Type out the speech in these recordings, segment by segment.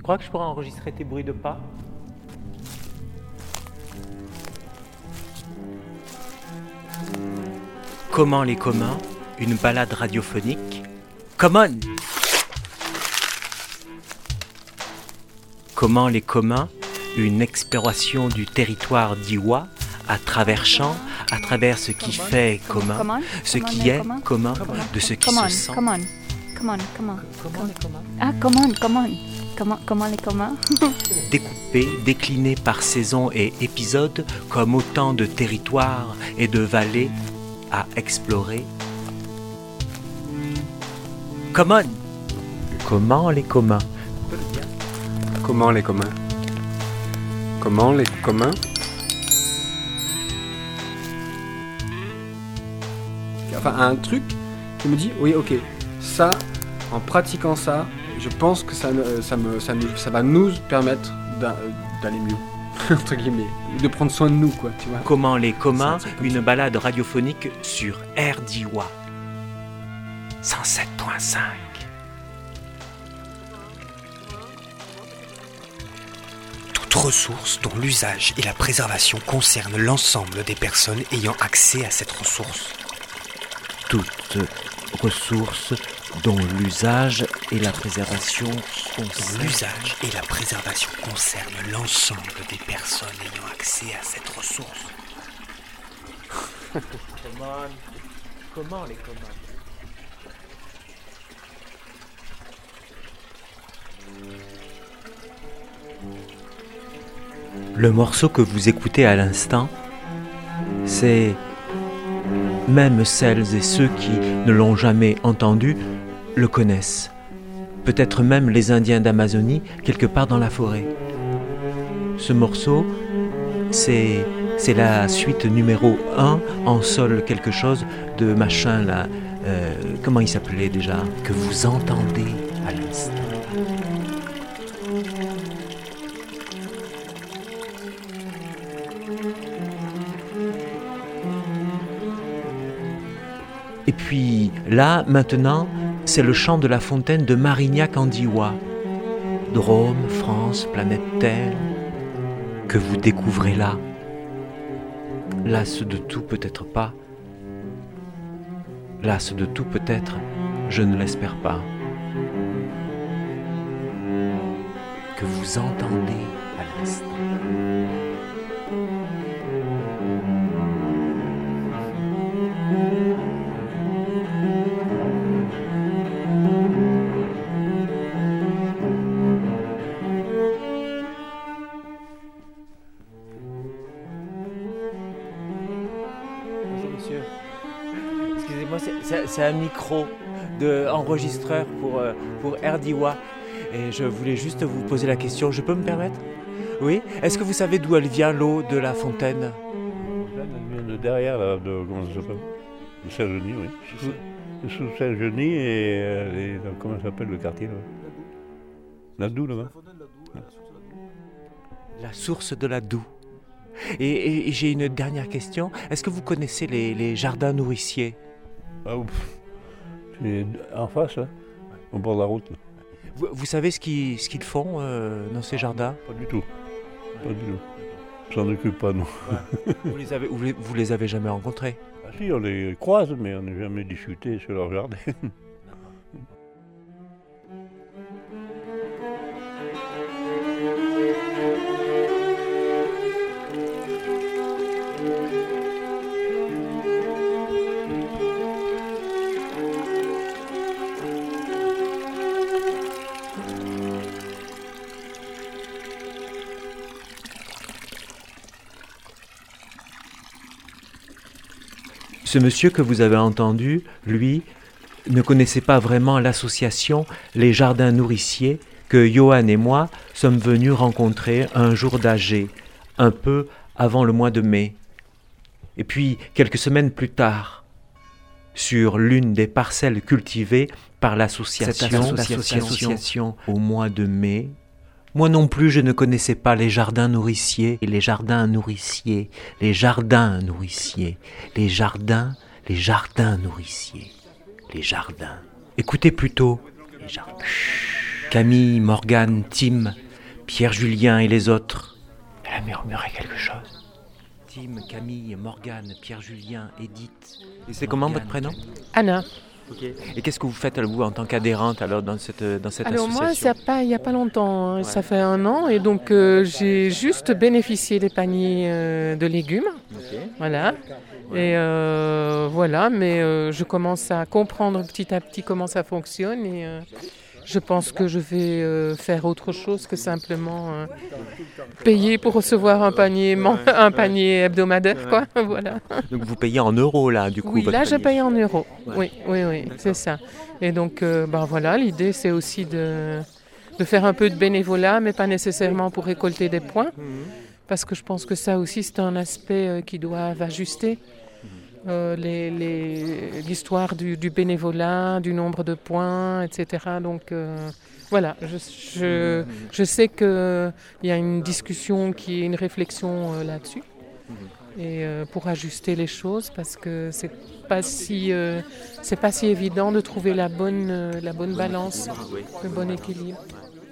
crois que je pourrais enregistrer tes bruits de pas? Comment les communs, une balade radiophonique. Come on! Comment les communs, une exploration du territoire d'Iwa, à travers champs, à travers ce qui fait commun, ce qui est commun, de ce qui se sent. Comment les communs? Découpés, déclinés par saison et épisodes, comme autant de territoires et de vallées à explorer. Come on! Comment les communs? Comment les communs? Comment les communs? Enfin, un truc qui me dit, oui, ok, ça, en pratiquant ça, je pense que ça va nous permettre d'aller mieux, entre guillemets, de prendre soin de nous, quoi, tu vois. Comment les communs, une balade radiophonique sur RDIWA 107.5. Toute ressource dont l'usage et la préservation concernent l'ensemble des personnes ayant accès à cette ressource. Toute ressource dont l'usage et la préservation concernent l'ensemble des personnes ayant accès à cette ressource. Comment les communs? Le morceau que vous écoutez à l'instant, c'est même celles et ceux qui ne l'ont jamais entendu le connaissent. Peut-être même les Indiens d'Amazonie, quelque part dans la forêt. Ce morceau, c'est la suite numéro 1 en sol quelque chose de machin là. Comment il s'appelait déjà? Que vous entendez à l'instant. Et puis là, maintenant, c'est le chant de la fontaine de Marignac en Diois. Drôme, France, planète Terre, que vous découvrez là. Lasse de tout, peut-être pas. Lasse de tout, peut-être, je ne l'espère pas. Que vous entendez à l'instant. Excusez-moi, c'est un micro d'enregistreur pour RDIWA. Et je voulais juste vous poser la question, je peux me permettre? Oui? Est-ce que vous savez d'où elle vient, l'eau de la fontaine? Elle vient de derrière, là, comment ça s'appelle? De Saint-Genis, oui. Sous Saint-Genis et comment ça s'appelle le quartier, là? La Doue, là-bas. La source de la Doue. Et j'ai une dernière question. Est-ce que vous connaissez les jardins nourriciers? Ah, c'est en face, là, au bord de la route. Là. Vous savez ce qu'ils font dans ces jardins? Pas du tout. Pas du tout. On s'en occupe pas, non. Ouais. Vous les avez jamais rencontrés? Ah si, on les croise, mais on n'a jamais discuté sur leur jardin. Ce monsieur que vous avez entendu, lui, ne connaissait pas vraiment l'association Les Jardins Nourriciers que Johan et moi sommes venus rencontrer un jour d'âgé, un peu avant le mois de mai. Et puis, quelques semaines plus tard, sur l'une des parcelles cultivées par l'association au mois de mai, moi non plus, je ne connaissais pas les jardins nourriciers, et les jardins nourriciers, les jardins nourriciers, les jardins nourriciers, les jardins. Écoutez plutôt, les jardins. Camille, Morgane, Tim, Pierre-Julien et les autres. Elle a murmuré quelque chose. Tim, Camille, Morgane, Pierre-Julien, Edith. Et c'est comment votre prénom? Anna. Okay. Et qu'est-ce que vous faites vous en tant qu'adhérente alors dans cette Alors association? moi, il n'y a pas longtemps, hein. Ça fait 1 an et donc j'ai juste bénéficié des paniers de légumes. Okay. Voilà. Et voilà, mais je commence à comprendre petit à petit comment ça fonctionne et je pense que je vais faire autre chose que simplement payer pour recevoir un panier hebdomadaire, quoi. Voilà. Donc vous payez en euros là, du coup? Oui, votre là je panier. paye en euros. Ouais. Oui, c'est ça. Et donc, voilà, l'idée c'est aussi de faire un peu de bénévolat, mais pas nécessairement pour récolter des points, parce que je pense que ça aussi c'est un aspect qui doit ajuster. L'histoire du bénévolat, du nombre de points, etc. Donc voilà, je sais qu'il y a une discussion, une réflexion là-dessus, et pour ajuster les choses, parce que c'est pas si évident de trouver la bonne balance, le bon équilibre.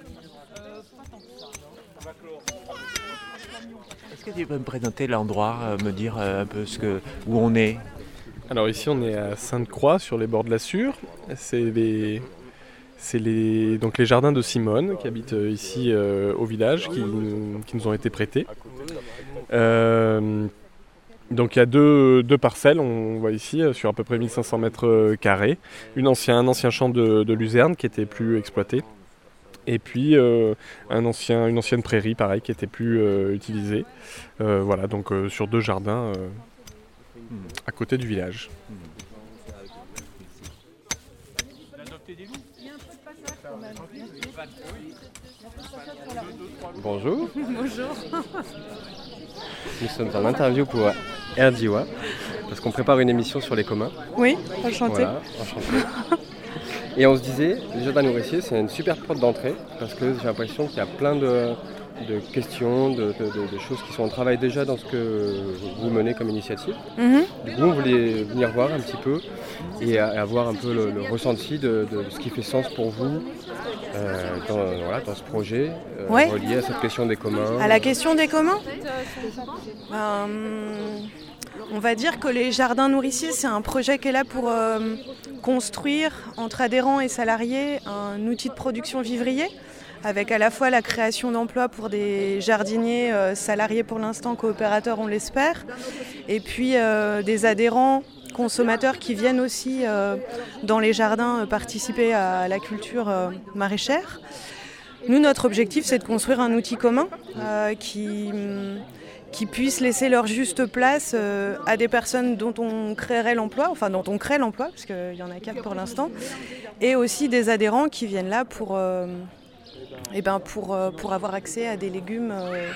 Est-ce que tu peux me présenter l'endroit, me dire un peu où on est? Alors ici on est à Sainte-Croix sur les bords de la Sûre. C'est les jardins de Simone qui habitent ici au village, qui nous ont été prêtés. Donc il y a deux parcelles, on voit ici, sur à peu près 1500 mètres carrés. Un ancien champ de luzerne qui était plus exploité. Et puis une ancienne prairie, pareil, qui était plus utilisée. Voilà, donc sur 2 jardins à côté du village. Bonjour. Bonjour. Nous sommes en interview pour RDIWA, parce qu'on prépare une émission sur les communs. Oui, enchanté. Voilà, enchanté. Et on se disait, les jardins nourriciers, c'est une super porte d'entrée, parce que j'ai l'impression qu'il y a plein de questions, de choses qui sont en travail déjà dans ce que vous menez comme initiative. Du coup, on voulait venir voir un petit peu et avoir un peu le ressenti de ce qui fait sens pour vous dans ce projet, relié à cette question des communs. À la question des communs, on va dire que les jardins nourriciers, c'est un projet qui est là pour construire entre adhérents et salariés un outil de production vivrier, avec à la fois la création d'emplois pour des jardiniers salariés pour l'instant, coopérateurs on l'espère, et puis des adhérents consommateurs qui viennent aussi dans les jardins participer à la culture maraîchère. Nous, notre objectif, c'est de construire un outil commun qui puisse laisser leur juste place à des personnes dont on créerait l'emploi, enfin dont on crée l'emploi, parce qu'il y en a 4 pour l'instant, et aussi des adhérents qui viennent là pour avoir accès à des légumes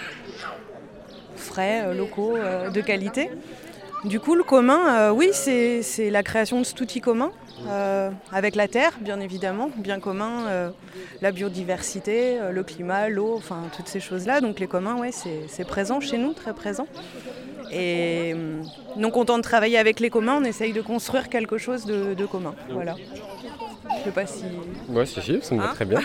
frais, locaux, de qualité. Du coup, le commun, oui, c'est la création de cet outil commun, avec la terre, bien évidemment, bien commun, la biodiversité, le climat, l'eau, enfin toutes ces choses-là. Donc les communs, ouais, c'est présent chez nous, très présent. Et non content de travailler avec les communs, on essaye de construire quelque chose de commun. Voilà. Je sais pas si... Ouais, si, ça me va très bien.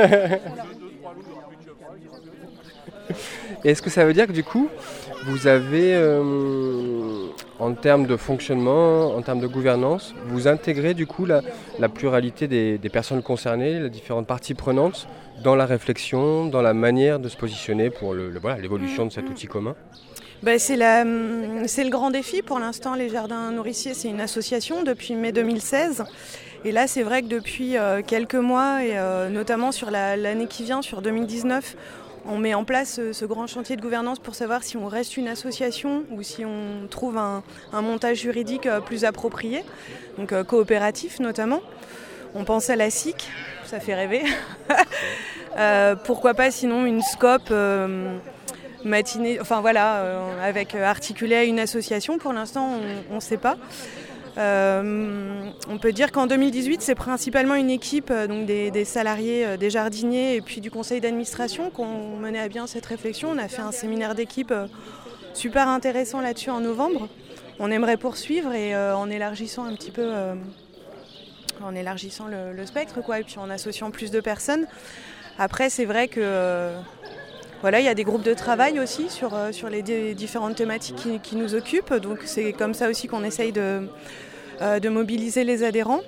Et est-ce que ça veut dire que du coup, vous avez, en termes de fonctionnement, en termes de gouvernance, vous intégrez du coup la pluralité des personnes concernées, les différentes parties prenantes dans la réflexion, dans la manière de se positionner pour l'évolution de cet outil commun? C'est le grand défi pour l'instant. Les jardins nourriciers, c'est une association depuis mai 2016. Et là, c'est vrai que depuis quelques mois, et notamment sur l'année qui vient, sur 2019, on met en place ce grand chantier de gouvernance pour savoir si on reste une association ou si on trouve un montage juridique plus approprié, donc coopératif notamment. On pense à la SIC, ça fait rêver. Pourquoi pas sinon une SCOP matinée, enfin voilà, avec articulé à une association. Pour l'instant, on ne sait pas. On peut dire qu'en 2018, c'est principalement une équipe donc des salariés, des jardiniers et puis du conseil d'administration qu'on menait à bien cette réflexion. On a fait un séminaire d'équipe super intéressant là-dessus en novembre. On aimerait poursuivre et en élargissant un petit peu, en élargissant le spectre, quoi, et puis en associant plus de personnes. Après, c'est vrai que voilà, il y a des groupes de travail aussi sur les différentes thématiques qui nous occupent. Donc c'est comme ça aussi qu'on essaye de mobiliser les adhérents.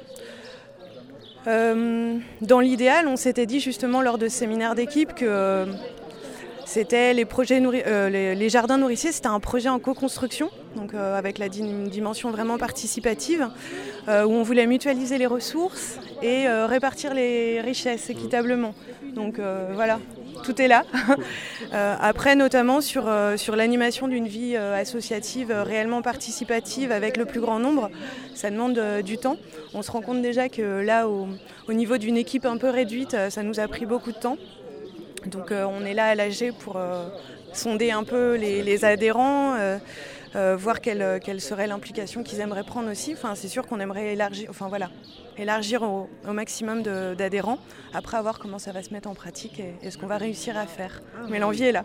Dans l'idéal, on s'était dit justement lors de ce séminaire d'équipe que c'était les jardins nourriciers, c'était un projet en co-construction, donc avec une dimension vraiment participative, où on voulait mutualiser les ressources et répartir les richesses équitablement. Donc voilà, tout est là. Après, notamment sur l'animation d'une vie associative réellement participative avec le plus grand nombre, ça demande du temps. On se rend compte déjà que là, au niveau d'une équipe un peu réduite, ça nous a pris beaucoup de temps. Donc on est là à l'AG pour sonder un peu les adhérents, voir quelle serait l'implication qu'ils aimeraient prendre aussi. Enfin, c'est sûr qu'on aimerait élargir au maximum d'adhérents, après à voir comment ça va se mettre en pratique et ce qu'on va réussir à faire. Mais l'envie est là.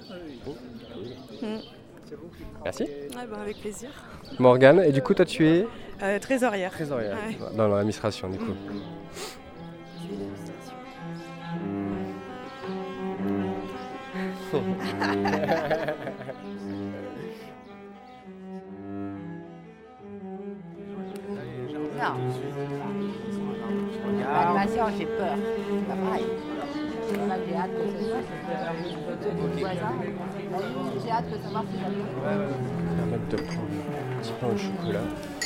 Merci. Avec plaisir. Morgane, et du coup toi tu es trésorière. Trésorière, dans l'administration du coup. Non. L'animation, j'ai peur. C'est pas pareil. J'ai hâte que ce soit. J'ai hâte que ça marche. Permettre de prendre un petit peu au chocolat.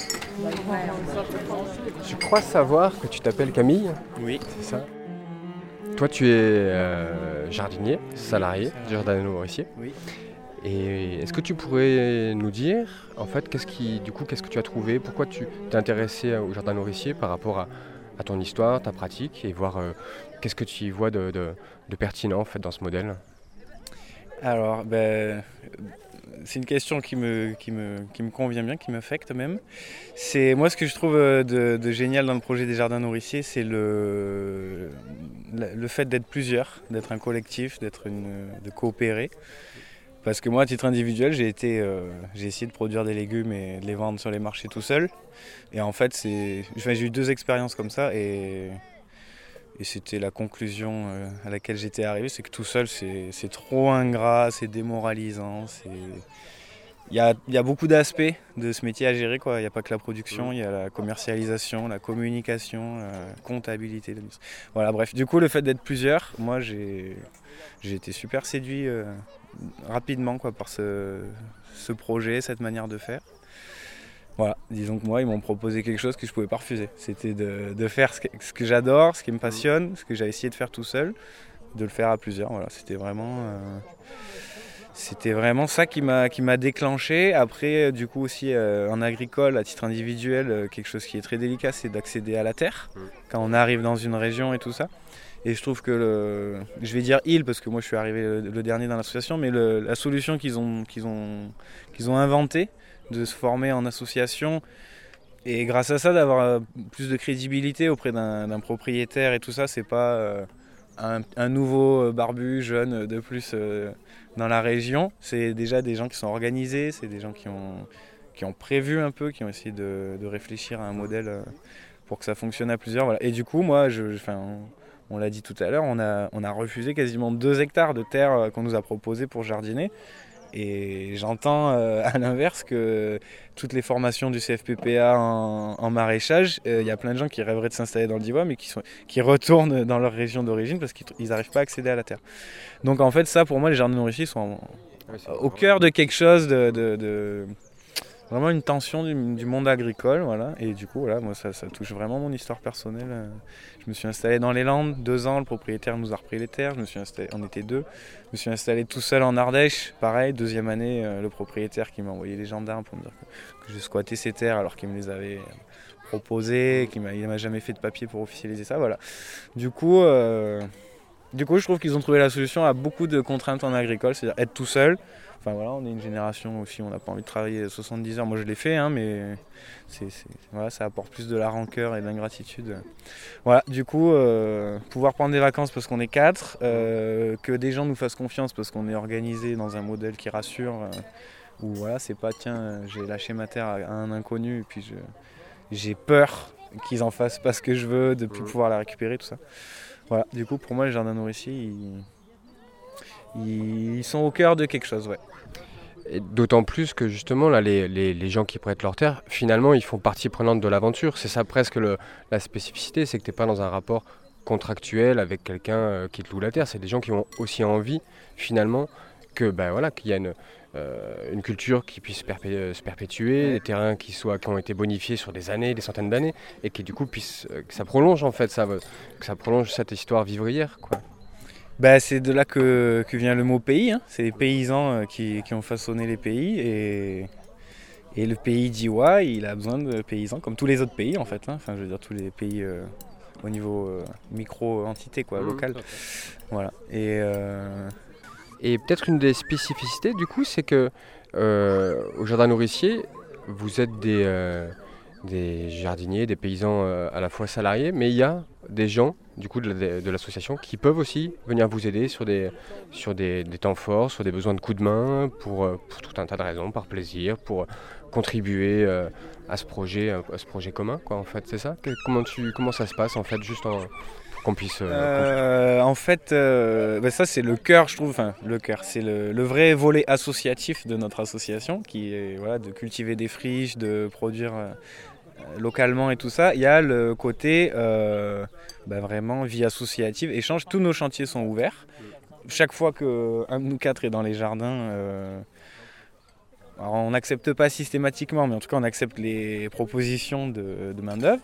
Je crois savoir que tu t'appelles Camille. Oui. C'est ça. Toi, tu es jardinier, salarié du jardin nourricier. Oui. Et est-ce que tu pourrais nous dire, en fait, qu'est-ce que tu as trouvé? Pourquoi tu t'es intéressé au jardin nourricier par rapport à ton histoire, ta pratique, et voir qu'est-ce que tu y vois de pertinent en fait, dans ce modèle? Alors, c'est une question qui me convient bien, qui m'affecte même. C'est moi ce que je trouve de génial dans le projet des jardins nourriciers, c'est le fait d'être plusieurs, d'être un collectif, de coopérer. Parce que moi, à titre individuel, j'ai essayé de produire des légumes et de les vendre sur les marchés tout seul. Et en fait, j'ai eu 2 expériences comme ça et c'était la conclusion à laquelle j'étais arrivé, c'est que tout seul, c'est trop ingrat, c'est démoralisant. Il y a beaucoup d'aspects de ce métier à gérer, quoi. Il n'y a pas que la production, il y a la commercialisation, la communication, la comptabilité. Voilà, bref. Du coup, le fait d'être plusieurs, moi, j'ai été super séduit rapidement, quoi, par ce projet, cette manière de faire. Voilà, disons que moi, ils m'ont proposé quelque chose que je ne pouvais pas refuser. C'était de faire ce que j'adore, ce qui me passionne, ce que j'ai essayé de faire tout seul, de le faire à plusieurs. Voilà, c'était vraiment ça qui m'a déclenché. Après, du coup aussi en agricole, à titre individuel, quelque chose qui est très délicat, c'est d'accéder à la terre quand on arrive dans une région et tout ça. Et je trouve que je vais dire parce que moi je suis arrivé le dernier dans l'association, mais la solution qu'ils ont inventée de se former en association et grâce à ça d'avoir plus de crédibilité auprès d'un propriétaire et tout ça, c'est pas un nouveau barbu jeune de plus dans la région, c'est déjà des gens qui sont organisés, c'est des gens qui ont prévu un peu, qui ont essayé de réfléchir à un modèle pour que ça fonctionne à plusieurs. Voilà. Et du coup, moi, on l'a dit tout à l'heure, on a refusé quasiment 2 hectares de terre qu'on nous a proposé pour jardiner. Et j'entends à l'inverse que toutes les formations du CFPPA en maraîchage, il y a plein de gens qui rêveraient de s'installer dans le Diois, mais qui retournent dans leur région d'origine parce qu'ils n'arrivent pas à accéder à la terre. Donc en fait, ça pour moi, les jardins nourriciers sont au cœur de quelque chose de vraiment une tension du monde agricole, voilà. Et du coup, voilà, moi ça touche vraiment mon histoire personnelle. Je me suis installé dans les Landes, 2 ans, le propriétaire nous a repris les terres, on était 2. Je me suis installé tout seul en Ardèche, pareil, 2e année, le propriétaire qui m'a envoyé les gendarmes pour me dire que je squattais ses terres alors qu'il me les avait proposées, il m'a jamais fait de papier pour officialiser ça, voilà. Du coup, je trouve qu'ils ont trouvé la solution à beaucoup de contraintes en agricole, c'est-à-dire être tout seul. Enfin voilà, on est une génération aussi, on n'a pas envie de travailler 70 heures, moi je l'ai fait, mais voilà, ça apporte plus de la rancœur et de l'ingratitude. Voilà, du coup, pouvoir prendre des vacances parce qu'on est 4, que des gens nous fassent confiance parce qu'on est organisé dans un modèle qui rassure, où voilà, c'est pas tiens, j'ai lâché ma terre à un inconnu et puis j'ai peur qu'ils en fassent pas ce que je veux, de plus pouvoir la récupérer, tout ça. Voilà, du coup pour moi les jardins nourriciers, ils sont au cœur de quelque chose, ouais. Et d'autant plus que justement, là, les gens qui prêtent leur terre, finalement, ils font partie prenante de l'aventure. C'est ça presque la spécificité, c'est que tu n'es pas dans un rapport contractuel avec quelqu'un qui te loue la terre. C'est des gens qui ont aussi envie, finalement, qu'il y a une culture qui puisse se perpétuer, des terrains qui ont été bonifiés sur des années, des centaines d'années, et qui du coup que ça prolonge en fait, que ça prolonge cette histoire vivrière, quoi. C'est de là que vient le mot pays, hein. C'est les paysans qui ont façonné les pays et le pays d'Iwa, il a besoin de paysans comme tous les autres pays en fait, hein. Enfin je veux dire tous les pays au niveau micro-entité quoi, local. Voilà. Et peut-être une des spécificités du coup c'est que au jardin nourricier, vous êtes des jardiniers, des paysans à la fois salariés, mais il y a des gens du coup de l'association qui peuvent aussi venir vous aider sur des temps forts, sur des besoins de coups de main, pour tout un tas de raisons, par plaisir, pour contribuer à ce projet commun, quoi, en fait, c'est ça? Comment ça se passe, en fait, juste pour qu'on puisse... En fait, ça c'est le cœur, je trouve, enfin le cœur, c'est le vrai volet associatif de notre association, qui est de cultiver des friches, de produire... localement et tout ça. Il y a le côté vraiment vie associative, échange. Tous nos chantiers sont ouverts. Chaque fois qu'un de nous quatre est dans les jardins, alors on n'accepte pas systématiquement, mais en tout cas on accepte les propositions de main d'œuvre.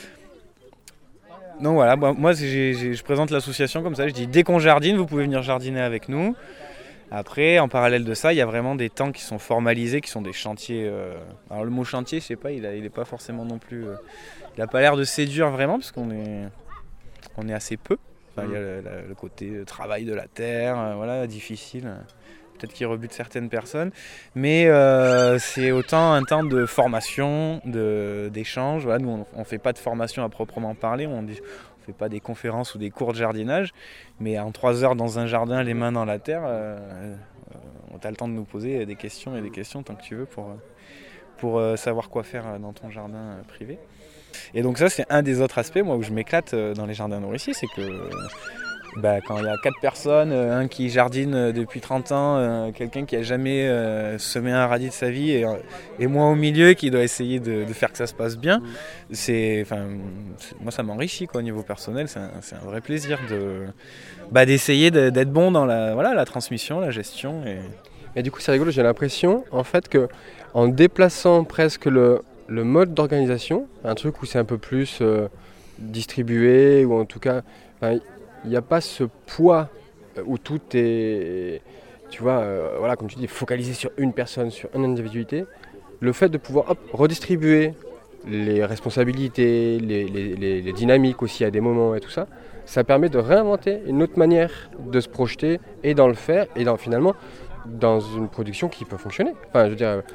Donc voilà, moi je présente l'association comme ça, je dis dès qu'on jardine, vous pouvez venir jardiner avec nous. Après, en parallèle de ça, il y a vraiment des temps qui sont formalisés, qui sont des chantiers. Alors le mot chantier, je sais pas, il est pas forcément non plus. Il n'a pas l'air de séduire vraiment, parce qu'on est assez peu. Enfin, il y a le côté travail de la terre, difficile. Peut-être qui rebute certaines personnes. Mais c'est autant un temps de formation, d'échange. Voilà, nous, on ne fait pas de formation à proprement parler. On ne fait pas des conférences ou des cours de jardinage. Mais en 3 heures dans un jardin, les mains dans la terre, tu as le temps de nous poser des questions et des questions tant que tu veux pour savoir quoi faire dans ton jardin privé. Et donc ça, c'est un des autres aspects, moi, où je m'éclate dans les jardins nourriciers, c'est que quand il y a 4 personnes, un qui jardine depuis 30 ans, quelqu'un qui n'a jamais semé un radis de sa vie, et moi au milieu qui doit essayer de faire que ça se passe bien, moi ça m'enrichit au niveau personnel, c'est un vrai plaisir d'essayer d'être bon dans la transmission, la gestion. Et du coup c'est rigolo, j'ai l'impression en fait que en déplaçant presque le mode d'organisation, un truc où c'est un peu plus distribué, ou en tout cas... Il n'y a pas ce poids où tout est, comme tu dis, focalisé sur une personne, sur une individualité. Le fait de pouvoir redistribuer les responsabilités, les dynamiques aussi à des moments et tout ça, ça permet de réinventer une autre manière de se projeter et dans le faire, et finalement dans une production qui peut fonctionner. Enfin, je veux dire,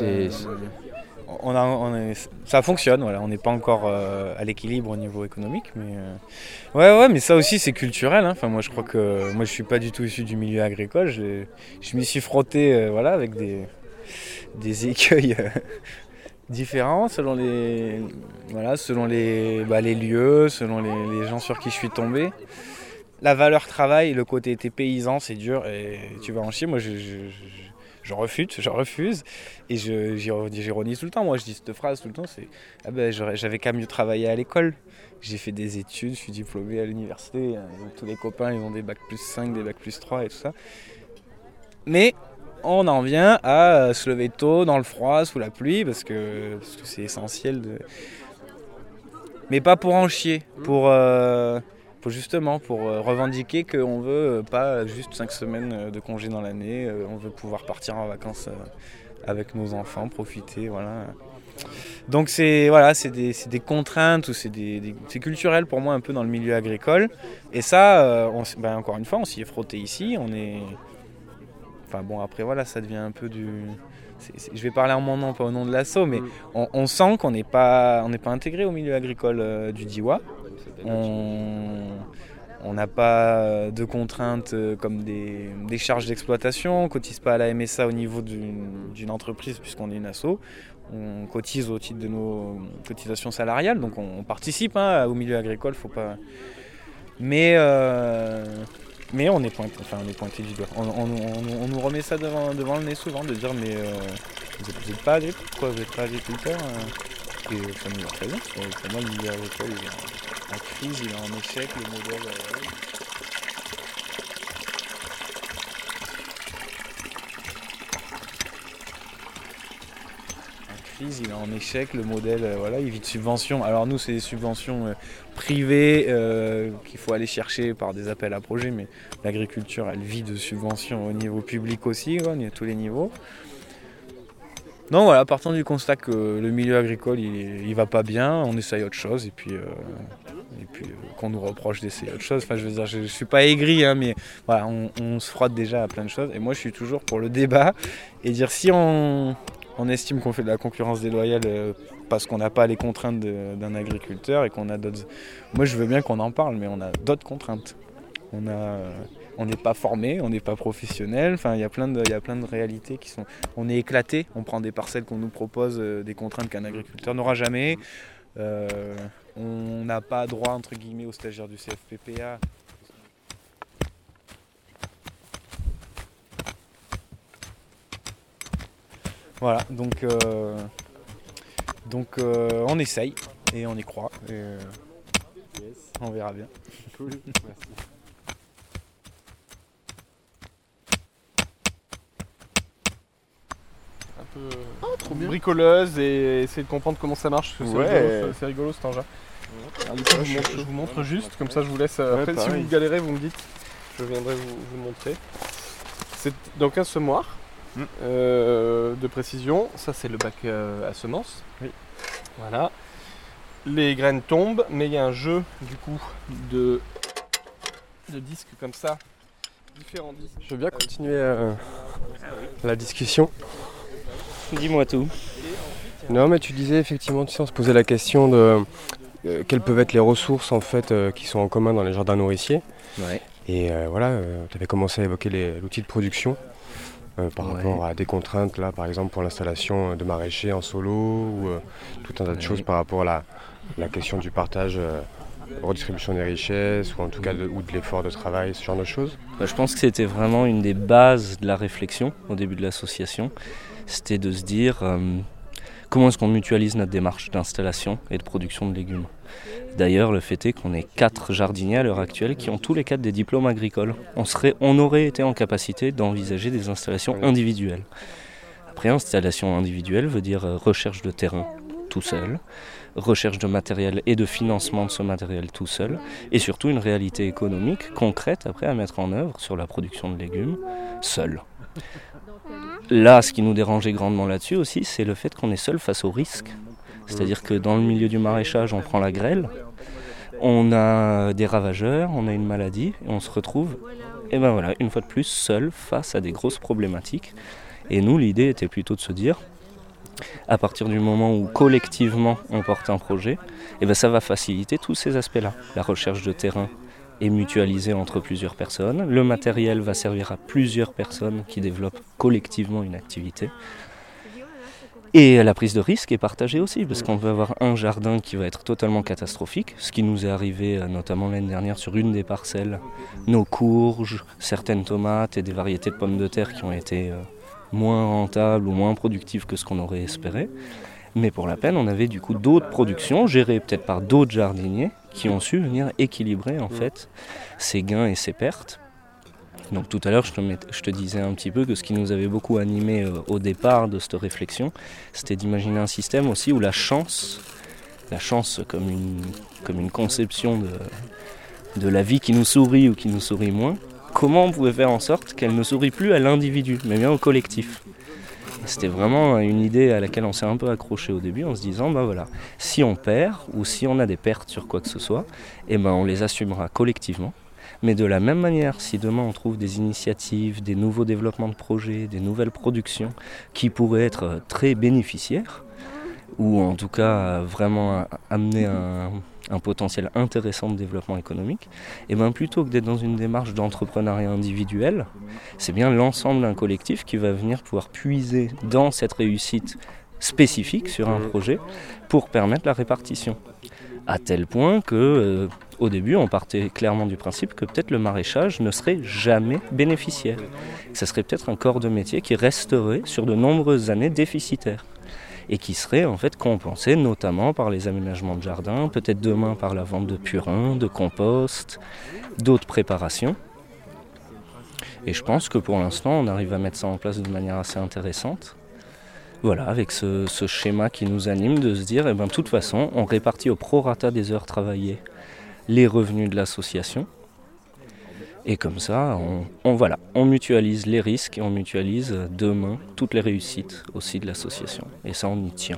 ça fonctionne, on n'est pas encore à l'équilibre au niveau économique, mais mais ça aussi c'est culturel, hein. Enfin, moi je crois que je suis pas du tout issu du milieu agricole, je m'y suis frotté avec des écueils différents selon les lieux, selon les gens sur qui je suis tombé. La valeur travail, le côté t'es paysan, c'est dur et tu vas en chier. Moi je refuse et j'ironise tout le temps. Moi je dis cette phrase tout le temps, c'est j'avais qu'à mieux travailler à l'école. J'ai fait des études, je suis diplômé à l'université, tous les copains ils ont des bacs plus 5, des bacs plus 3 et tout ça. Mais on en vient à se lever tôt dans le froid, sous la pluie, parce que c'est essentiel mais pas pour en chier, pour revendiquer qu'on veut pas juste 5 semaines de congé dans l'année, on veut pouvoir partir en vacances avec nos enfants, profiter, voilà. Donc c'est des contraintes, ou c'est culturel pour moi un peu dans le milieu agricole, et ça, encore une fois, on s'y est frotté ici, après voilà, ça devient un peu je vais parler en mon nom, pas au nom de l'asso, mais on sent qu'on n'est pas intégré au milieu agricole du Diois. On n'a pas de contraintes comme des charges d'exploitation, on ne cotise pas à la MSA au niveau d'une entreprise puisqu'on est une asso. On cotise au titre de nos cotisations salariales, donc on participe au milieu agricole, faut Mais on est pointé du doigt. On nous remet ça devant le nez souvent, de dire mais vous n'êtes pas agriculteur, pourquoi vous n'êtes pas agriculteur Et ça nous va très bien. Pour moi, le milieu agricole, il est en crise, il est en échec, le modèle... il est en échec, le modèle, il vit de subventions. Alors nous, c'est des subventions privées qu'il faut aller chercher par des appels à projets, mais l'agriculture, elle vit de subventions au niveau public aussi, à tous les niveaux. Non, voilà, partant du constat que le milieu agricole, il va pas bien, on essaye autre chose, et puis qu'on nous reproche d'essayer autre chose. Enfin, je veux dire, je suis pas aigri, mais voilà, on se frotte déjà à plein de choses. Et moi, je suis toujours pour le débat et dire si on estime qu'on fait de la concurrence déloyale parce qu'on n'a pas les contraintes d'un agriculteur et qu'on a d'autres... Moi, je veux bien qu'on en parle, mais on a d'autres contraintes. On n'est pas formé, on n'est pas professionnel. Enfin, il y a plein de réalités qui sont... On est éclaté, on prend des parcelles qu'on nous propose, des contraintes qu'un agriculteur n'aura jamais. On n'a pas droit, entre guillemets, aux stagiaires du CFPPA. Voilà, donc on essaye et on y croit. Et, on verra bien. Cool, merci. Un peu trop bien. Bricoleuse et essayer de comprendre comment ça marche. Parce que c'est rigolo cet engin. Je vous montre juste, comme ça je vous laisse. Après, si vous galérez, vous me dites. Je viendrai vous montrer. C'est donc un semoir. De précision, ça c'est le bac à semences. Oui. Voilà. Les graines tombent, mais il y a un jeu du coup de disques comme ça, différents disques. Je veux bien continuer la discussion. Dis-moi tout. Non, mais tu disais effectivement, on se posait la question de quelles peuvent être les ressources en fait qui sont en commun dans les jardins nourriciers. Ouais. Et tu avais commencé à évoquer l'outil de production. Par rapport à des contraintes, là, par exemple pour l'installation de maraîchers en solo ou tout un tas de choses par rapport à la question du partage, redistribution des richesses ou en tout cas de l'effort de travail, ce genre de choses. Je pense que c'était vraiment une des bases de la réflexion au début de l'association. C'était de se dire comment est-ce qu'on mutualise notre démarche d'installation et de production de légumes. D'ailleurs, le fait est qu'on est 4 jardiniers à l'heure actuelle qui ont tous les 4 des diplômes agricoles. On aurait été en capacité d'envisager des installations individuelles. Après, installation individuelle veut dire recherche de terrain tout seul, recherche de matériel et de financement de ce matériel tout seul, et surtout une réalité économique concrète après à mettre en œuvre sur la production de légumes seul. Là, ce qui nous dérangeait grandement là-dessus aussi, c'est le fait qu'on est seul face au risque. C'est-à-dire que dans le milieu du maraîchage, on prend la grêle, on a des ravageurs, on a une maladie, et on se retrouve, une fois de plus, seul face à des grosses problématiques. Et nous, l'idée était plutôt de se dire, à partir du moment où collectivement on porte un projet, ça va faciliter tous ces aspects-là. La recherche de terrain est mutualisée entre plusieurs personnes, le matériel va servir à plusieurs personnes qui développent collectivement une activité. Et la prise de risque est partagée aussi, parce qu'on peut avoir un jardin qui va être totalement catastrophique, ce qui nous est arrivé notamment l'année dernière sur une des parcelles, nos courges, certaines tomates et des variétés de pommes de terre qui ont été moins rentables ou moins productives que ce qu'on aurait espéré. Mais pour la peine, on avait du coup d'autres productions, gérées peut-être par d'autres jardiniers, qui ont su venir équilibrer en fait ces gains et ces pertes. Donc tout à l'heure, je te disais un petit peu que ce qui nous avait beaucoup animé au départ de cette réflexion, c'était d'imaginer un système aussi où la chance comme une conception de la vie qui nous sourit ou qui nous sourit moins, comment on pouvait faire en sorte qu'elle ne sourit plus à l'individu, mais bien au collectif. Et c'était vraiment une idée à laquelle on s'est un peu accroché au début en se disant, si on perd ou si on a des pertes sur quoi que ce soit, on les assumera collectivement. Mais de la même manière, si demain on trouve des initiatives, des nouveaux développements de projets, des nouvelles productions qui pourraient être très bénéficiaires, ou en tout cas vraiment amener un potentiel intéressant de développement économique, plutôt que d'être dans une démarche d'entrepreneuriat individuel, c'est bien l'ensemble d'un collectif qui va venir pouvoir puiser dans cette réussite spécifique sur un projet pour permettre la répartition. À tel point que Au début, on partait clairement du principe que peut-être le maraîchage ne serait jamais bénéficiaire. Ça serait peut-être un corps de métier qui resterait sur de nombreuses années déficitaire et qui serait en fait compensé notamment par les aménagements de jardin, peut-être demain par la vente de purin, de compost, d'autres préparations. Et je pense que pour l'instant, on arrive à mettre ça en place de manière assez intéressante. Voilà, avec ce schéma qui nous anime de se dire, de toute façon, on répartit au prorata des heures travaillées les revenus de l'association. Et comme ça, on mutualise les risques et on mutualise demain toutes les réussites aussi de l'association. Et ça, on y tient.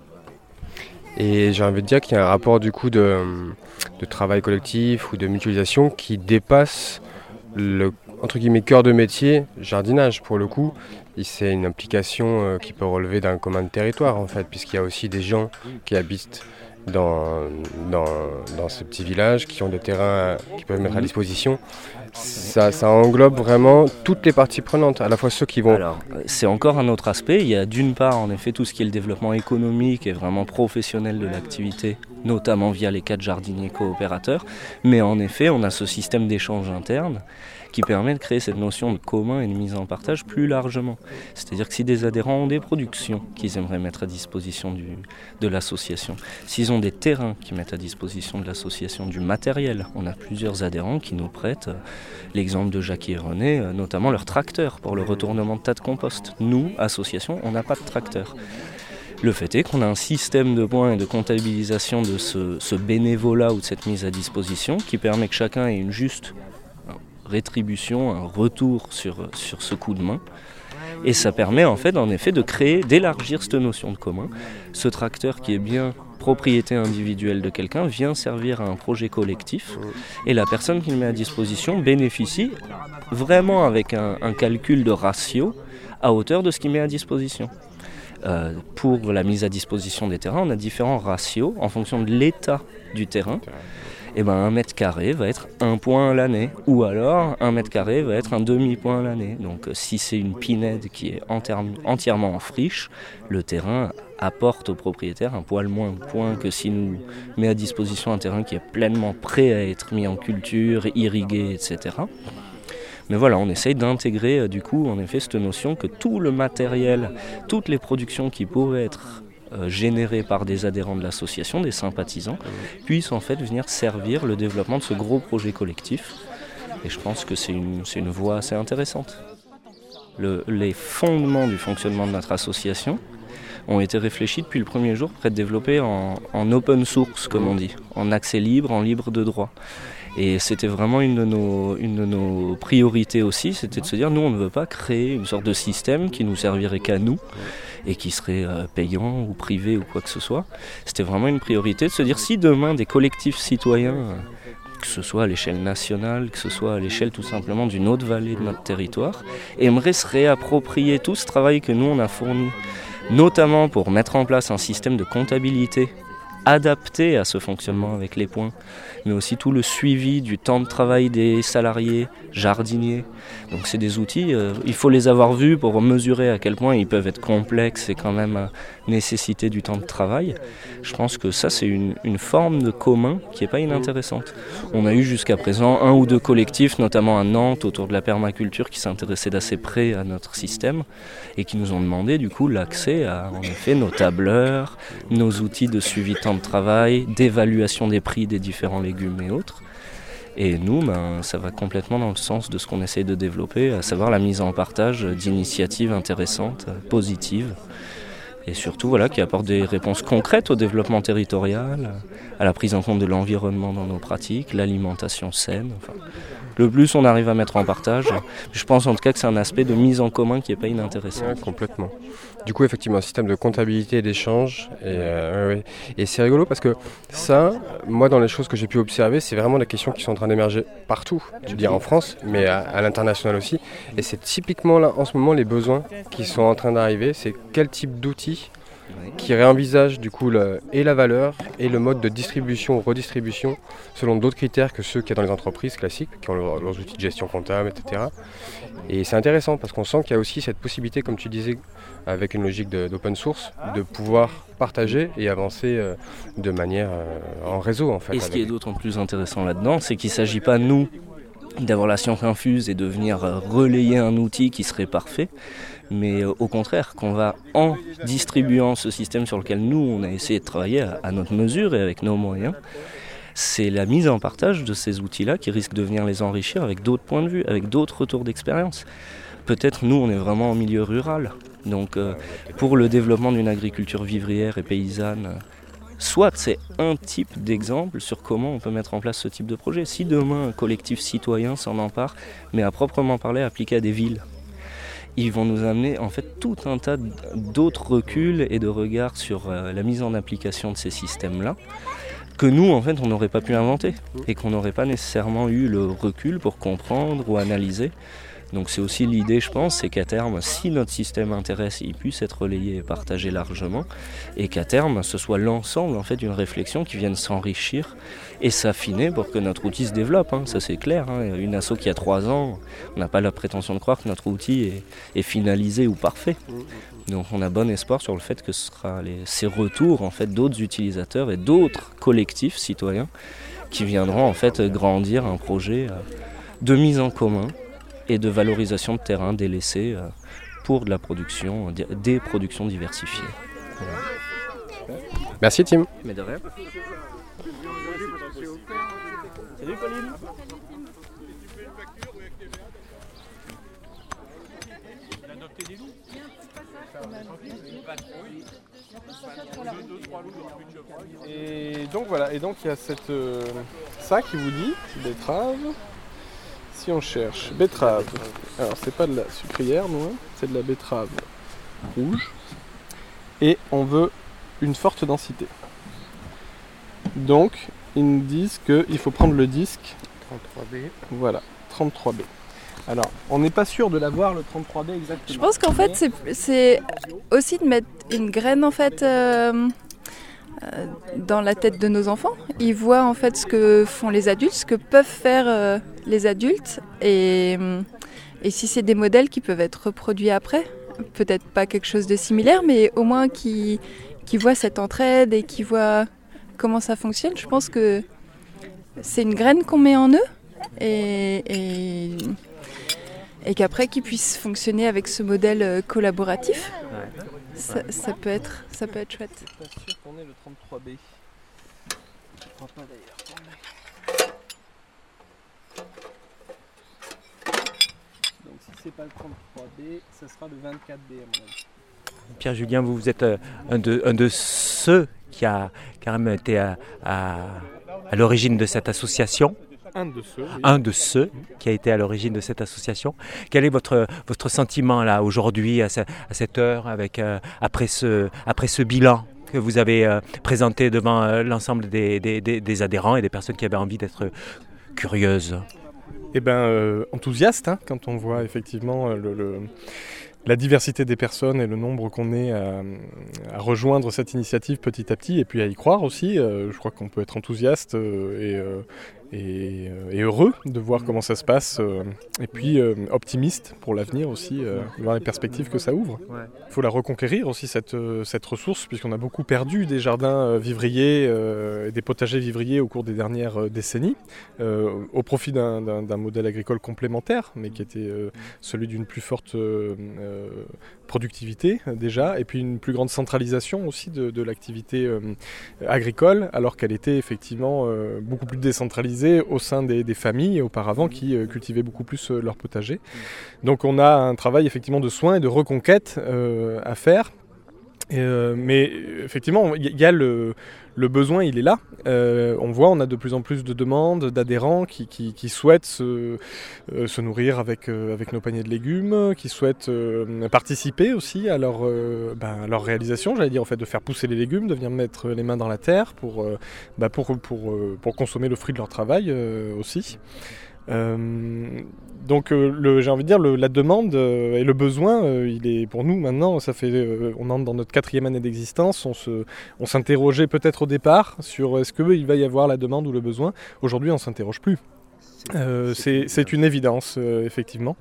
Et j'ai envie de dire qu'il y a un rapport du coup de travail collectif ou de mutualisation qui dépasse le entre guillemets cœur de métier, jardinage pour le coup. Et c'est une implication qui peut relever d'un commun de territoire en fait, puisqu'il y a aussi des gens qui habitent dans ces petits villages, qui ont des terrains qui peuvent mettre à disposition. Ça englobe vraiment toutes les parties prenantes, à la fois ceux qui vont... Alors, c'est encore un autre aspect. Il y a d'une part, en effet, tout ce qui est le développement économique et vraiment professionnel de l'activité, notamment via les 4 jardiniers coopérateurs. Mais en effet, on a ce système d'échange interne qui permet de créer cette notion de commun et de mise en partage plus largement. C'est-à-dire que si des adhérents ont des productions qu'ils aimeraient mettre à disposition de l'association, s'ils ont des terrains qu'ils mettent à disposition de l'association, du matériel, on a plusieurs adhérents qui nous prêtent l'exemple de Jackie et René, notamment leur tracteur pour le retournement de tas de compost. Nous, association, on n'a pas de tracteur. Le fait est qu'on a un système de points et de comptabilisation de ce bénévolat ou de cette mise à disposition qui permet que chacun ait une juste rétribution, un retour sur ce coup de main. Et ça permet en effet de créer, d'élargir cette notion de commun. Ce tracteur qui est bien propriété individuelle de quelqu'un vient servir à un projet collectif et la personne qui le met à disposition bénéficie vraiment avec un calcul de ratio à hauteur de ce qu'il met à disposition. Pour la mise à disposition des terrains, on a différents ratios en fonction de l'état du terrain. Et 1 mètre carré va être 1 point à l'année, ou alors 1 mètre carré va être un demi-point à l'année. Donc si c'est une pinède qui est entièrement en friche, le terrain apporte au propriétaire un poil moins de points que s'il nous met à disposition un terrain qui est pleinement prêt à être mis en culture, irrigué, etc. Mais voilà, on essaye d'intégrer du coup en effet cette notion que tout le matériel, toutes les productions qui pourraient être générés par des adhérents de l'association, des sympathisants, puissent en fait venir servir le développement de ce gros projet collectif. Et je pense que c'est une voie assez intéressante. Les fondements du fonctionnement de notre association ont été réfléchis depuis le premier jour pour être développés en open source, comme on dit, en accès libre, en libre de droit. Et c'était vraiment une de nos priorités aussi, c'était de se dire, nous on ne veut pas créer une sorte de système qui nous servirait qu'à nous, et qui serait payant ou privé ou quoi que ce soit. C'était vraiment une priorité de se dire si demain des collectifs citoyens, que ce soit à l'échelle nationale, que ce soit à l'échelle tout simplement d'une autre vallée de notre territoire, aimeraient se réapproprier tout ce travail que nous on a fourni, notamment pour mettre en place un système de comptabilité adapté à ce fonctionnement avec les points, mais aussi tout le suivi du temps de travail des salariés, jardiniers. Donc c'est des outils, il faut les avoir vus pour mesurer à quel point ils peuvent être complexes et quand même nécessiter du temps de travail. Je pense que ça c'est une forme de commun qui n'est pas inintéressante. On a eu jusqu'à présent 1 ou 2 collectifs, notamment à Nantes autour de la permaculture, qui s'intéressaient d'assez près à notre système et qui nous ont demandé du coup l'accès à en effet nos tableurs, nos outils de suivi de temps de travail, d'évaluation des prix des différents légumes et autres. Et nous, ça va complètement dans le sens de ce qu'on essaie de développer, à savoir la mise en partage d'initiatives intéressantes, positives, et surtout qui apportent des réponses concrètes au développement territorial, à la prise en compte de l'environnement dans nos pratiques, l'alimentation saine. Le plus on arrive à mettre en partage, je pense en tout cas que c'est un aspect de mise en commun qui n'est pas inintéressant. Ouais, complètement. Du coup, effectivement, un système de comptabilité et d'échange. Et c'est rigolo parce que ça, moi, dans les choses que j'ai pu observer, c'est vraiment des questions qui sont en train d'émerger partout. Je veux dire en France, mais à l'international aussi. Et c'est typiquement là, en ce moment, les besoins qui sont en train d'arriver. C'est quel type d'outils qui réenvisage du coup et la valeur et le mode de distribution ou redistribution selon d'autres critères que ceux qu'il y a dans les entreprises classiques, qui ont leurs outils de gestion comptable, etc. Et c'est intéressant parce qu'on sent qu'il y a aussi cette possibilité, comme tu disais, avec une logique d'open source, de pouvoir partager et avancer de manière en réseau en fait. Et ce qui est d'autant plus intéressant là-dedans, c'est qu'il ne s'agit pas, nous, d'avoir la science infuse et de venir relayer un outil qui serait parfait, mais au contraire, qu'on va, en distribuant ce système sur lequel nous, on a essayé de travailler à notre mesure et avec nos moyens, c'est la mise en partage de ces outils-là qui risque de venir les enrichir avec d'autres points de vue, avec d'autres retours d'expérience. Peut-être nous, on est vraiment en milieu rural, donc pour le développement d'une agriculture vivrière et paysanne, soit c'est un type d'exemple sur comment on peut mettre en place ce type de projet. Si demain un collectif citoyen s'en empare, mais à proprement parler appliqué à des villes, ils vont nous amener en fait tout un tas d'autres reculs et de regards sur la mise en application de ces systèmes-là, que nous en fait on n'aurait pas pu inventer et qu'on n'aurait pas nécessairement eu le recul pour comprendre ou analyser. Donc c'est aussi l'idée, je pense, c'est qu'à terme, si notre système intéresse, il puisse être relayé et partagé largement, et qu'à terme, ce soit l'ensemble en fait d'une réflexion qui vienne s'enrichir et s'affiner pour que notre outil se développe. Ça c'est clair. Une asso qui a 3 ans, on n'a pas la prétention de croire que notre outil est finalisé ou parfait. Donc on a bon espoir sur le fait que ce sera ces retours en fait d'autres utilisateurs et d'autres collectifs citoyens qui viendront en fait grandir un projet de mise en commun et de valorisation de terrain délaissé pour de la production, des productions diversifiées. Voilà. Merci Tim. Mais de rien. Salut Pauline. Et donc voilà, et donc il y a ça qui vous dit, betterave. Si on cherche betterave, alors c'est pas de la sucrière, non, c'est de la betterave rouge, et on veut une forte densité. Donc ils nous disent qu'il faut prendre le disque 33B. Voilà, 33B. Alors, on n'est pas sûr de l'avoir le 33B exactement. Je pense qu'en fait, c'est aussi de mettre une graine en fait dans la tête de nos enfants. Ils voient en fait ce que font les adultes, ce que peuvent faire les adultes, et si c'est des modèles qui peuvent être reproduits après, peut-être pas quelque chose de similaire, mais au moins qui voient cette entraide et qui voient comment ça fonctionne. Je pense que c'est une graine qu'on met en eux et qu'après qu'ils puissent fonctionner avec ce modèle collaboratif. Ouais. Ça peut être chouette. Je suis pas sûr qu'on ait le 33B. Je crois pas d'ailleurs. Donc si c'est pas le 33B, ça sera le 24B à mon avis. Pierre-Julien, vous êtes un de ceux qui a quand même été à l'origine de cette association. Un de ceux qui a été à l'origine de cette association. Quel est votre sentiment là aujourd'hui à cette heure après ce bilan que vous avez présenté devant l'ensemble des adhérents et des personnes qui avaient envie d'être curieuses? Eh bien, enthousiaste quand on voit effectivement la diversité des personnes et le nombre qu'on est à rejoindre cette initiative petit à petit et puis à y croire aussi. Je crois qu'on peut être enthousiaste et heureux de voir comment ça se passe et puis optimiste pour l'avenir aussi, voir les perspectives que ça ouvre. Il faut la reconquérir aussi cette ressource, puisqu'on a beaucoup perdu des jardins vivriers et des potagers vivriers au cours des dernières décennies au profit d'un modèle agricole complémentaire, mais qui était celui d'une plus forte productivité déjà, et puis une plus grande centralisation aussi de l'activité agricole, alors qu'elle était effectivement beaucoup plus décentralisée au sein des familles auparavant qui cultivaient beaucoup plus leur potager. Donc on a un travail effectivement de soins et de reconquête à faire. Mais effectivement, il y a le besoin, il est là. On voit, on a de plus en plus de demandes d'adhérents qui souhaitent se nourrir avec nos paniers de légumes, qui souhaitent participer aussi à leur réalisation, j'allais dire en fait, de faire pousser les légumes, de venir mettre les mains dans la terre pour consommer le fruit de leur travail aussi. Donc j'ai envie de dire, la demande et le besoin, il est pour nous maintenant, on entre dans notre 4e année d'existence, on s'interrogeait peut-être au départ sur est-ce qu'il va y avoir la demande ou le besoin. Aujourd'hui, on ne s'interroge plus. C'est une évidence, effectivement.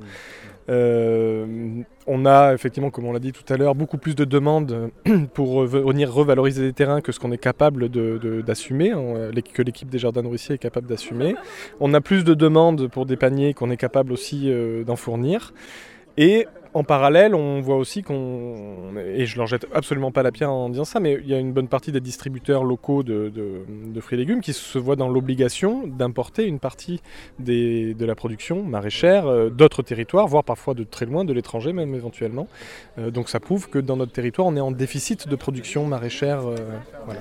On a effectivement, comme on l'a dit tout à l'heure, beaucoup plus de demandes pour venir revaloriser des terrains que ce qu'on est capable d'assumer, que l'équipe des Jardins Nourriciers est capable d'assumer. On a plus de demandes pour des paniers qu'on est capable aussi d'en fournir. Et en parallèle, on voit aussi et je ne leur jette absolument pas la pierre en disant ça, mais il y a une bonne partie des distributeurs locaux de fruits et légumes qui se voient dans l'obligation d'importer une partie de la production maraîchère d'autres territoires, voire parfois de très loin, de l'étranger même éventuellement. Donc ça prouve que dans notre territoire, on est en déficit de production maraîchère. Voilà.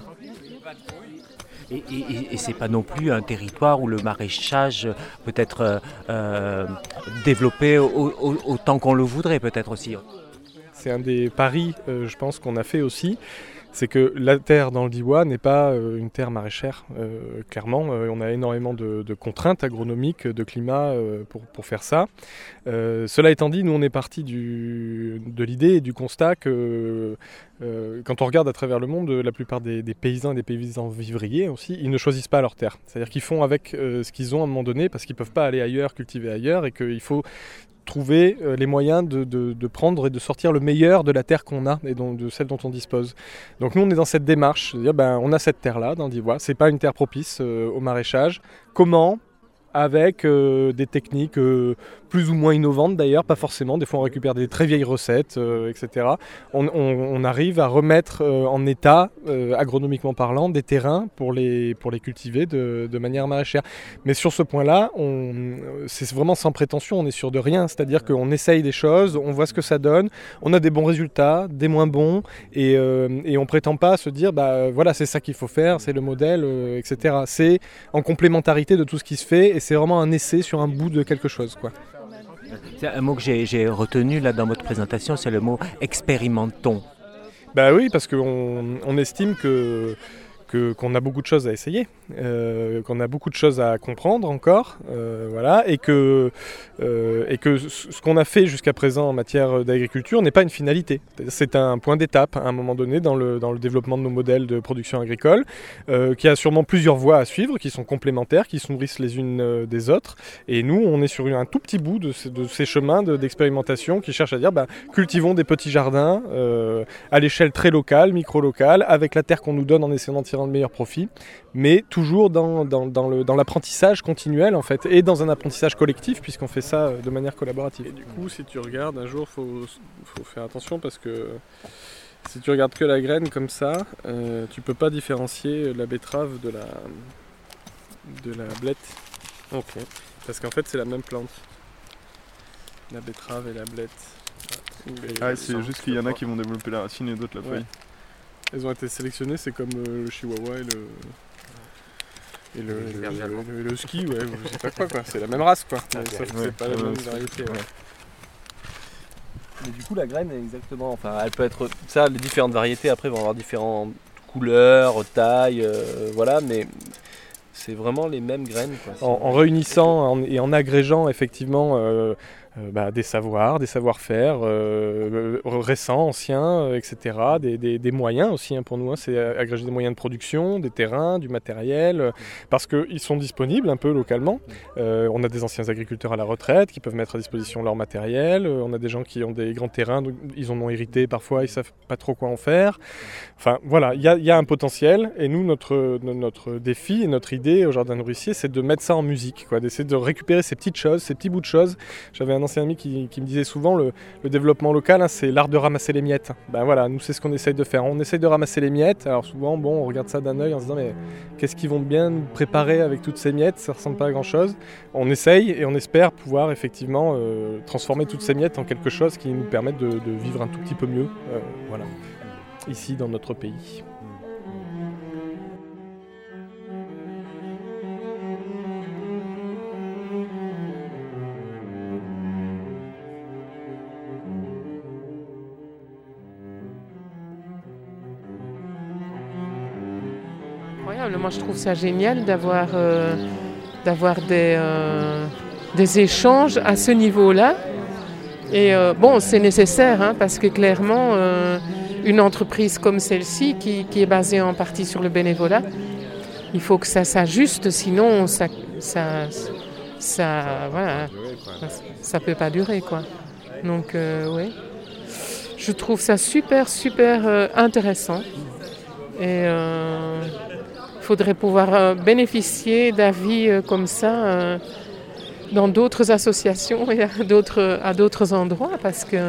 Et c'est pas non plus un territoire où le maraîchage peut être développé autant qu'on le voudrait peut-être aussi. C'est un des paris, je pense, qu'on a fait aussi. C'est que la terre dans le Diois n'est pas une terre maraîchère, clairement. On a énormément de contraintes agronomiques, de climat pour faire ça. Cela étant dit, nous on est parti de l'idée et du constat que quand on regarde à travers le monde, la plupart des paysans et des paysans vivriers aussi, ils ne choisissent pas leur terre. C'est-à-dire qu'ils font avec ce qu'ils ont à un moment donné parce qu'ils ne peuvent pas aller ailleurs, cultiver ailleurs et qu'il faut trouver les moyens de prendre et de sortir le meilleur de la terre qu'on a et de celle dont on dispose. Donc nous on est dans cette démarche, de dire on a cette terre-là dans le Diois, c'est pas une terre propice au maraîchage. Comment ? Avec des techniques plus ou moins innovantes d'ailleurs, pas forcément, des fois on récupère des très vieilles recettes, etc. On arrive à remettre en état, agronomiquement parlant, des terrains pour les cultiver de manière maraîchère. Mais sur ce point-là, c'est vraiment sans prétention, on est sûr de rien, c'est-à-dire qu'on essaye des choses, on voit ce que ça donne, on a des bons résultats, des moins bons, et on prétend pas se dire, voilà, c'est ça qu'il faut faire, c'est le modèle, etc. C'est en complémentarité de tout ce qui se fait, et c'est vraiment un essai sur un bout de quelque chose, quoi. C'est un mot que j'ai retenu là dans votre présentation, c'est le mot expérimentons. Oui, parce qu'on estime qu'on a beaucoup de choses à essayer, qu'on a beaucoup de choses à comprendre encore, voilà, et que ce qu'on a fait jusqu'à présent en matière d'agriculture n'est pas une finalité. C'est un point d'étape à un moment donné dans le développement de nos modèles de production agricole, qui a sûrement plusieurs voies à suivre, qui sont complémentaires, qui se nourrissent les unes des autres. Et nous, on est sur un tout petit bout de ces chemins d'expérimentation qui cherchent à dire cultivons des petits jardins à l'échelle très locale, micro-locale, avec la terre qu'on nous donne en essayant d'en tirer le meilleur profit, mais toujours dans l'apprentissage continuel en fait, et dans un apprentissage collectif puisqu'on fait ça de manière collaborative. Et du coup, si tu regardes un jour, faut faire attention parce que si tu regardes que la graine comme ça, tu peux pas différencier la betterave de la blette. Ok. Parce qu'en fait, c'est la même plante. La betterave et la blette. C'est juste qu'il y en a qui vont développer la racine et d'autres la feuille. Elles ont été sélectionnées, c'est comme le chihuahua et le ski, ouais, je sais pas quoi. C'est la même race, quoi. Sauf que c'est pas la même variété. Ouais. Mais du coup, la graine est exactement. Elle peut être. Ça, les différentes variétés après vont avoir différentes couleurs, tailles, voilà, mais c'est vraiment les mêmes graines, quoi. En réunissant et en agrégeant effectivement des savoirs, des savoir-faire récents, anciens, etc. Des moyens aussi pour nous, c'est agréger des moyens de production, des terrains, du matériel, parce qu'ils sont disponibles un peu localement. On a des anciens agriculteurs à la retraite qui peuvent mettre à disposition leur matériel, on a des gens qui ont des grands terrains, donc ils en ont hérité parfois, ils ne savent pas trop quoi en faire. Enfin voilà, il y a un potentiel, et nous, notre défi et notre idée au Jardin Nourricier, c'est de mettre ça en musique, quoi, d'essayer de récupérer ces petites choses, ces petits bouts de choses. J'avais un ancien ami qui me disait souvent le développement local, c'est l'art de ramasser les miettes. Voilà, nous c'est ce qu'on essaye de faire. On essaye de ramasser les miettes. Alors souvent, on regarde ça d'un œil en se disant mais qu'est-ce qu'ils vont bien préparer avec toutes ces miettes ? Ça ressemble pas à grand chose. On essaye et on espère pouvoir effectivement transformer toutes ces miettes en quelque chose qui nous permette de vivre un tout petit peu mieux, voilà, ici dans notre pays. Moi, je trouve ça génial d'avoir des des échanges à ce niveau-là. Et bon, c'est nécessaire, hein, parce que clairement, une entreprise comme celle-ci, qui est basée en partie sur le bénévolat, il faut que ça s'ajuste, sinon ça peut pas durer, quoi. Donc, oui. Je trouve ça super intéressant. Et il faudrait pouvoir bénéficier d'avis comme ça dans d'autres associations et à d'autres endroits, parce que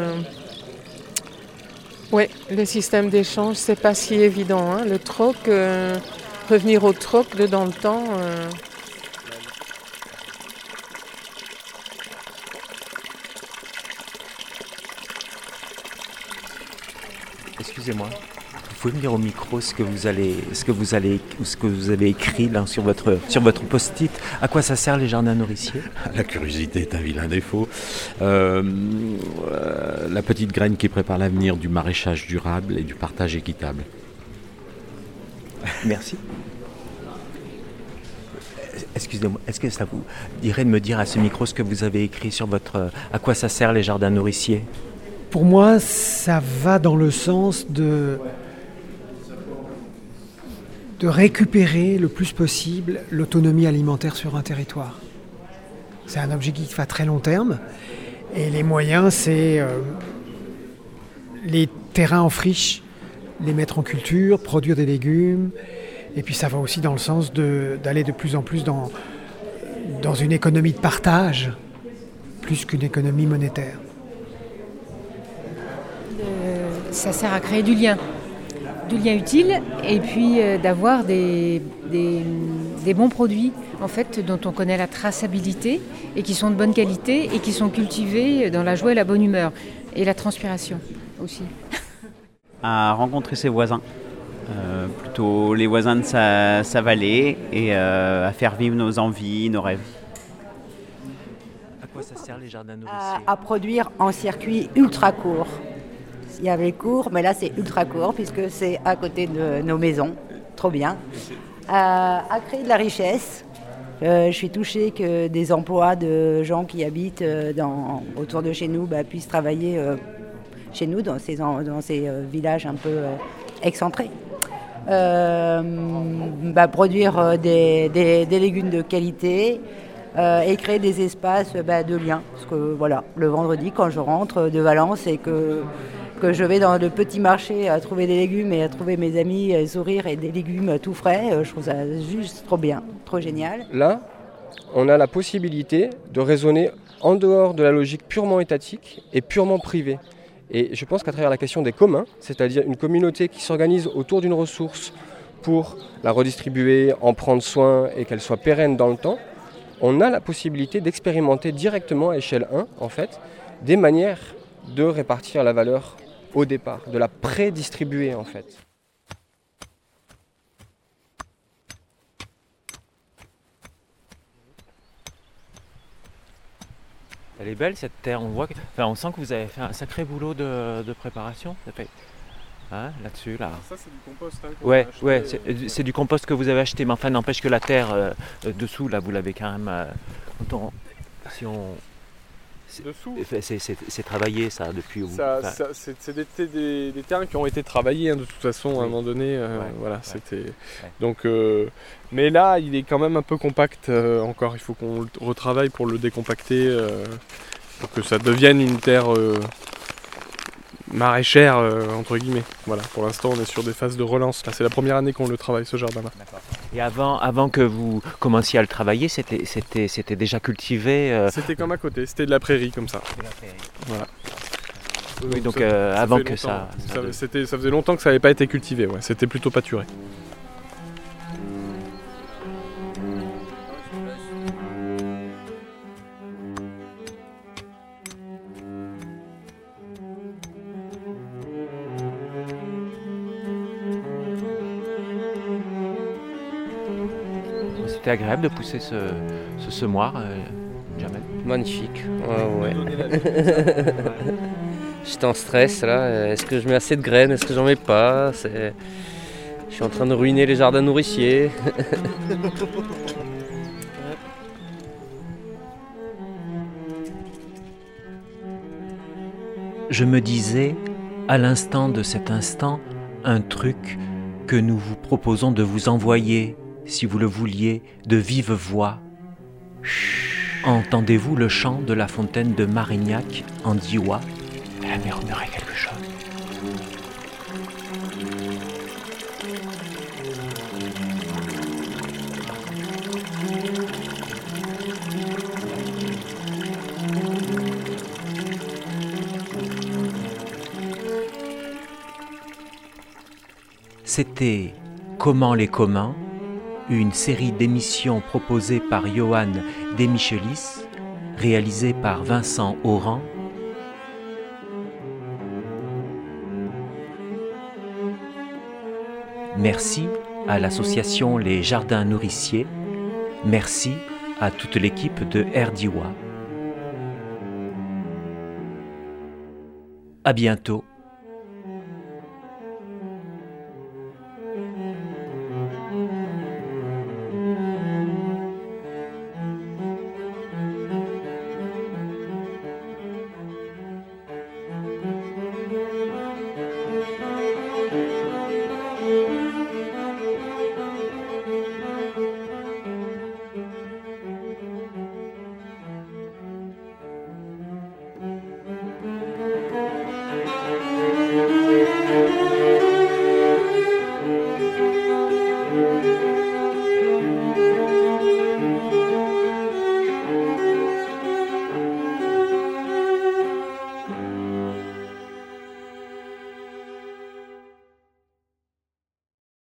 ouais, le système d'échange, c'est pas si évident, hein. Le troc, revenir au troc dans le temps. Excusez-moi, vous pouvez me dire au micro ce que vous avez écrit là, sur votre post-it. À quoi ça sert les jardins nourriciers ? La curiosité est un vilain défaut. La petite graine qui prépare l'avenir du maraîchage durable et du partage équitable. Merci. Excusez-moi, est-ce que ça vous dirait de me dire à ce micro ce que vous avez écrit sur votre... À quoi ça sert les jardins nourriciers ? Pour moi, ça va dans le sens de récupérer le plus possible l'autonomie alimentaire sur un territoire. C'est un objectif à très long terme. Et les moyens, c'est les terrains en friche, les mettre en culture, produire des légumes. Et puis ça va aussi dans le sens d'aller de plus en plus dans une économie de partage, plus qu'une économie monétaire. Ça sert à créer du lien utile, et puis d'avoir des bons produits en fait, dont on connaît la traçabilité et qui sont de bonne qualité et qui sont cultivés dans la joie et la bonne humeur et la transpiration aussi. À rencontrer ses voisins, plutôt les voisins de sa vallée, et à faire vivre nos envies, nos rêves. À quoi ça sert les jardins nourriciers ? À produire en circuit ultra court. Il y avait court, mais là c'est ultra court puisque c'est à côté de nos maisons. Trop bien. À créer de la richesse. Je suis touchée que des emplois de gens qui habitent autour de chez nous puissent travailler chez nous, dans ces villages un peu excentrés. Produire des légumes de qualité. Et créer des espaces de lien. Parce que voilà, le vendredi, quand je rentre de Valence et que je vais dans le petit marché à trouver des légumes et à trouver mes amis sourire et des légumes tout frais, je trouve ça juste trop bien, trop génial. Là, on a la possibilité de raisonner en dehors de la logique purement étatique et purement privée. Et je pense qu'à travers la question des communs, c'est-à-dire une communauté qui s'organise autour d'une ressource pour la redistribuer, en prendre soin et qu'elle soit pérenne dans le temps, on a la possibilité d'expérimenter directement à échelle 1, en fait, des manières de répartir la valeur au départ, de la prédistribuer, en fait. Elle est belle cette terre, on sent que vous avez fait un sacré boulot de préparation. Ça fait... Hein, là-dessus, là. Ça, c'est du compost. Hein, ouais, c'est du compost que vous avez acheté, mais enfin, n'empêche que la terre dessous, là, vous l'avez quand même. Dessous. C'est travaillé, ça, depuis. C'est des terrains qui ont été travaillés, hein, de toute façon, à un moment donné. C'était. Ouais. Donc, mais là, il est quand même un peu compact encore. Il faut qu'on le retravaille pour le décompacter, pour que ça devienne une terre. Maraîchère entre guillemets. Voilà, pour l'instant on est sur des phases de relance. Là, c'est la première année qu'on le travaille, ce jardin-là. D'accord. Et avant que vous commenciez à le travailler, c'était déjà cultivé C'était comme à côté, c'était de la prairie comme ça. C'était la prairie. Voilà. Oui, donc avant que ça faisait longtemps que ça n'avait pas été cultivé, ouais. C'était plutôt pâturé. C'était agréable de pousser ce semoir, Jamel. Magnifique, ouais. J'étais en stress là, est-ce que je mets assez de graines, est-ce que j'en mets pas? Je suis en train de ruiner les jardins nourriciers. je me disais, à l'instant de cet instant, un truc que nous vous proposons de vous envoyer, si vous le vouliez, de vive voix. Entendez-vous le chant de la fontaine de Marignac en Diois? Elle a murmuré quelque chose. C'était Comment les communs, une série d'émissions proposée par Johan Demichelis, réalisée par Vincent Auran. Merci à l'association Les Jardins Nourriciers. Merci à toute l'équipe de RDiwa. À bientôt.